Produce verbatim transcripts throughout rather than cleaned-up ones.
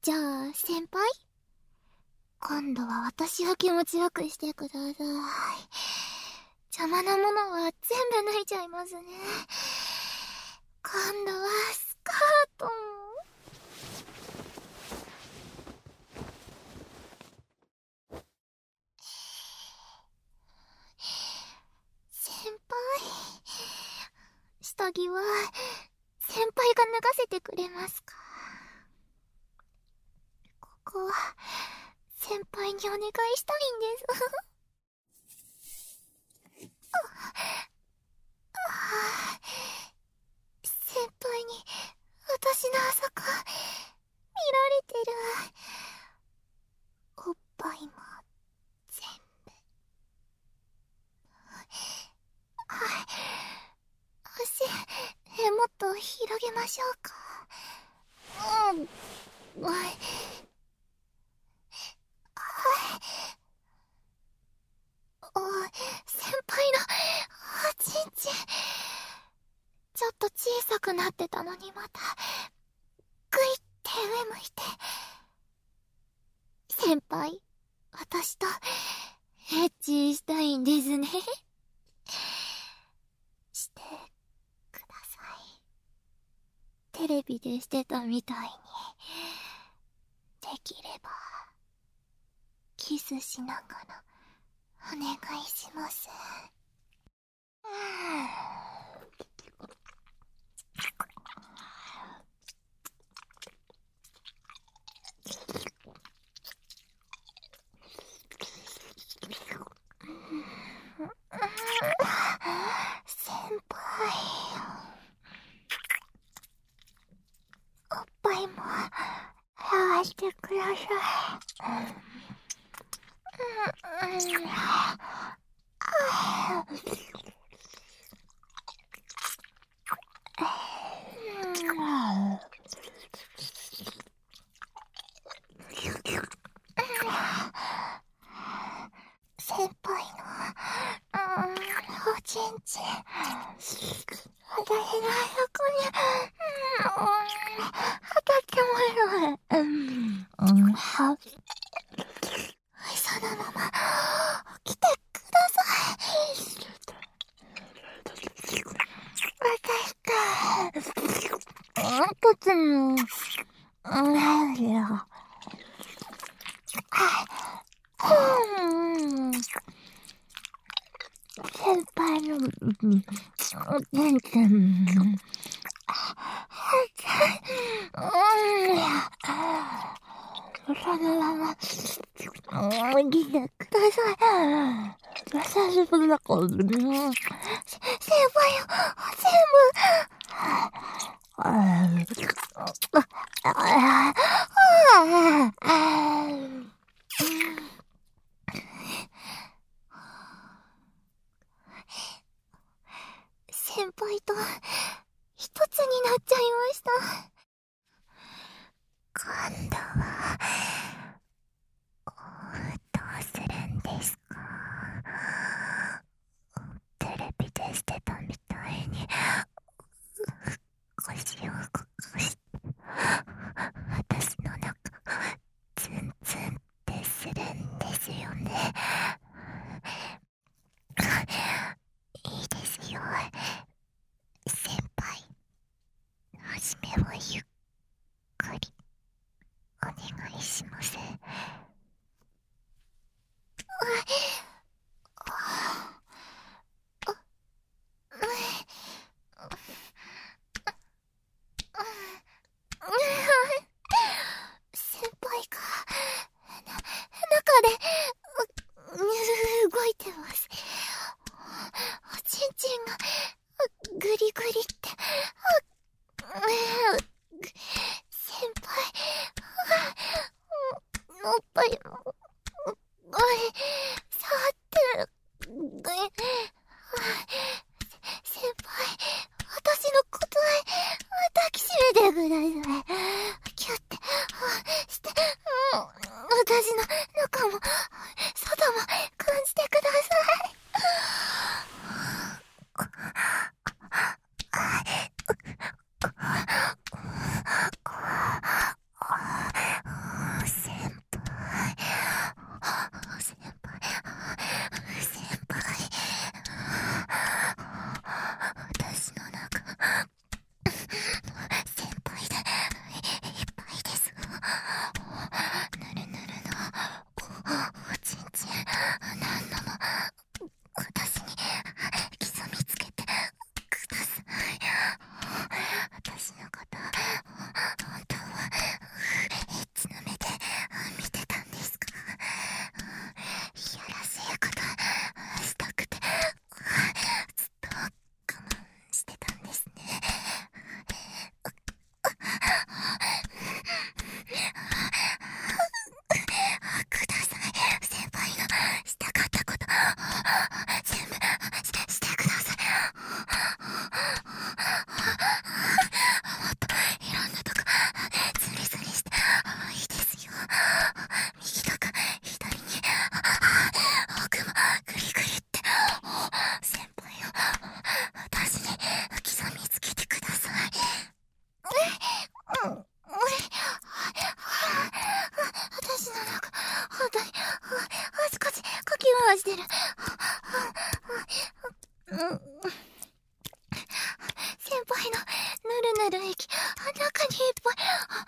じゃあ、先輩？今度は私を気持ちよくしてください。邪魔なものは全部脱いじゃいますね。今度はスカートも。先輩、下着は先輩が脱がせてくれますか？ここは先輩にお願いしたいんです。先輩に私のあそこ見られてる。おっぱいも全部。はい、足えもっと広げましょうか。うん、はい、はい、お先輩のおちんちんちょっと小さくなってたのにまたグイって上向いて。先輩、私とエッチしたいんですね。してください。テレビでしてたみたいにできればキスしながらお願いします。先輩、おっぱいも触ってください。先輩のおちんちん、私のあそこに当たってもらう。そのまま来てください。私がとてもないよ。先輩のおちんちん、そのまま来てください。久しぶりだからね。先輩を全部先輩と一つになっちゃいました。今度はどうするんですか？テレビでしてたみたいに腰を動かして私の中ツンツンってするんですよね。いいですよ、先輩。初めはゆっくりお願いします。 ぬる液、中にいっぱい。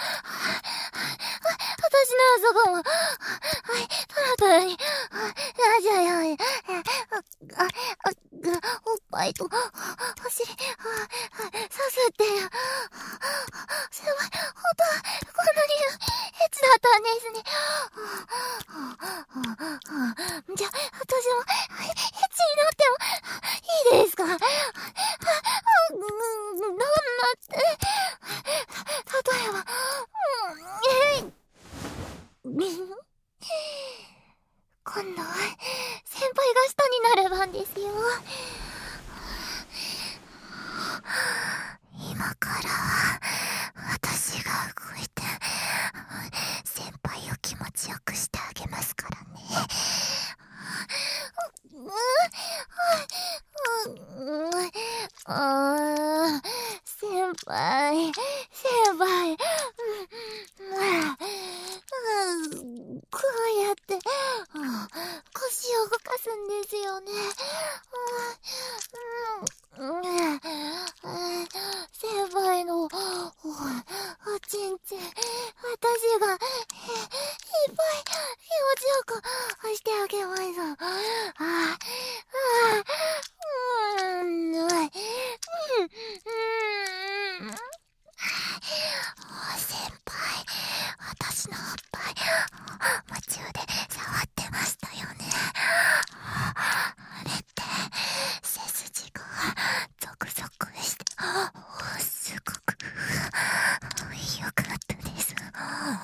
私のあそこも、はい、トラトラに、あ、じゃあやばい。あ、あ、おっぱいと、お尻、さすってよ。すごい、ほんと、こんなにエッチだったんですね。じゃあ、私も、エッチになっても、いいですか？なんなって、例えば、今度は、先輩が下になる番ですよ。今からは、私が動いて、先輩を気持ちよくしてあげますからね。あー、先輩、先輩、こうやって、腰を動かすんですよね。先輩の、おちんちん、私が、いっぱい気持ちよくしてあげます。ああ、うん、うん、うん、先輩、私のおっぱい、夢中で触ってましたよね。あれって、背筋がゾクゾクして、すごくよかったです。今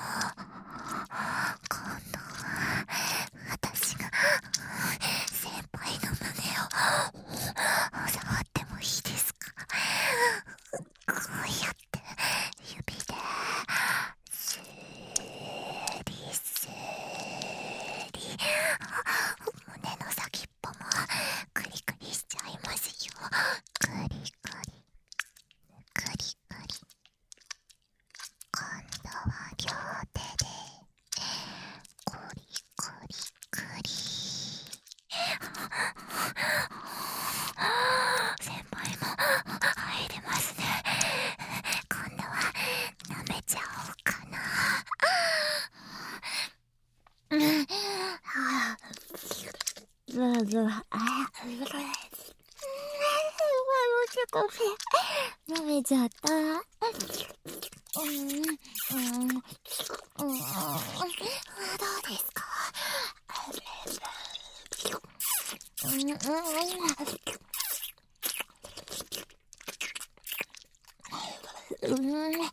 度は、私が先輩の胸を触ってもいいですか？こうやって指でスリスリ、胸の先っぽもクリクリしちゃいますよ。クリクリクリクリ、今度は両手でクリクリクリ。先輩も入れますね。今度は舐めちゃおうかな。うん、はぁ、ずず、あ、舐めちゃった。うん、うん、うん、どうですか？うん、うん、うん。うん、先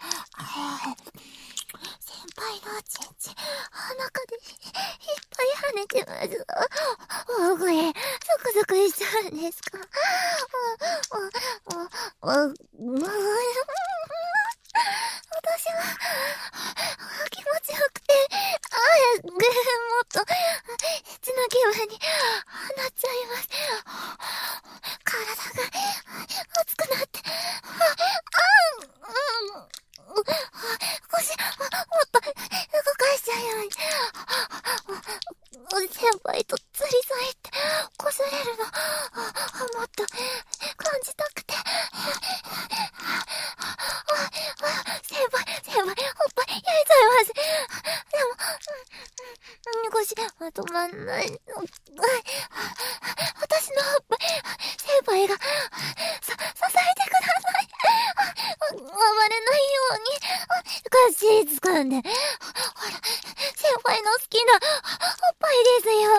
輩のちんちん、中でいっぱい跳ねてます。大声、ゾクゾクしちゃうんですか？あ、あ、あ、私は気持ちよくて、あ、もっとエッチな気分になっちゃいます。体が熱くなって、腰、もっと動かしちゃいます。先輩と釣り添えって擦れるの、もっと感じたくて。先輩、先輩、おっぱい焼いちゃいます。でも、腰が止まんない。私のおっぱい、先輩が、さ、支えてください。暴れないように、ガシー掴んで。ほら、先輩の好きなおっぱいですよ。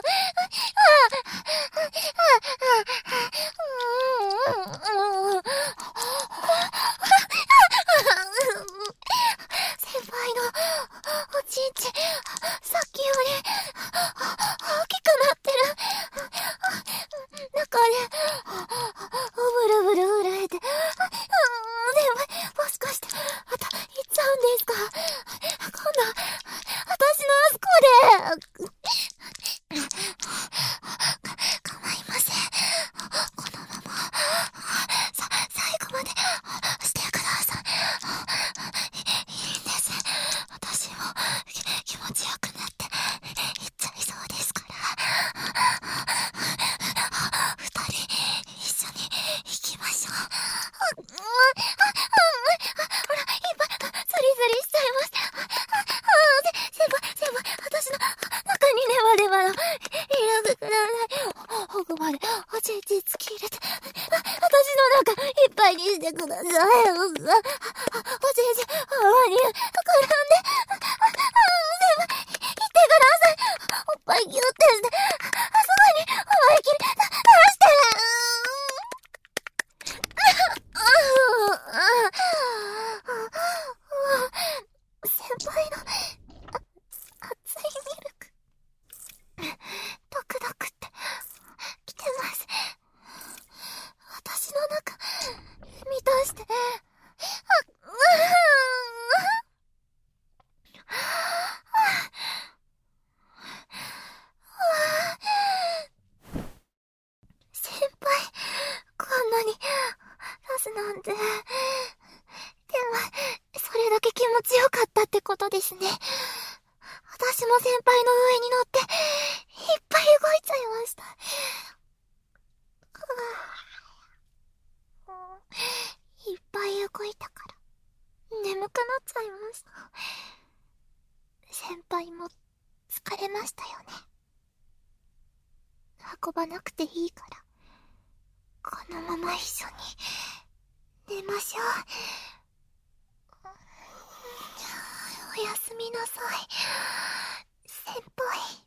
先輩のおちんちん、さっきより大きくなってる。中で、ブルブル震えて、でも、もしかして、また行っちゃうんですか？今度、私のあそこで。か、構いません。このまま、さ、最後までしてください。いいんです。私も気持ちよくなって行っちゃいそうですから。二人一緒に行きましょう。 してください。おじいじ、泡に、転んで、先輩、言ってください。おっぱいギュってして、あそこに思い切り出して。先輩の熱いミルク、ドクドクって来てます。私の中満たして、先輩、こんなに出すなんて。でも、それだけ気持ちよかったってことですね。私も先輩の上に乗って、いっぱい動いちゃいました。いっぱい動いたから、眠くなっちゃいました。先輩も疲れましたよね。運ばなくていいから、このまま一緒に寝ましょう。おやすみなさい、先輩。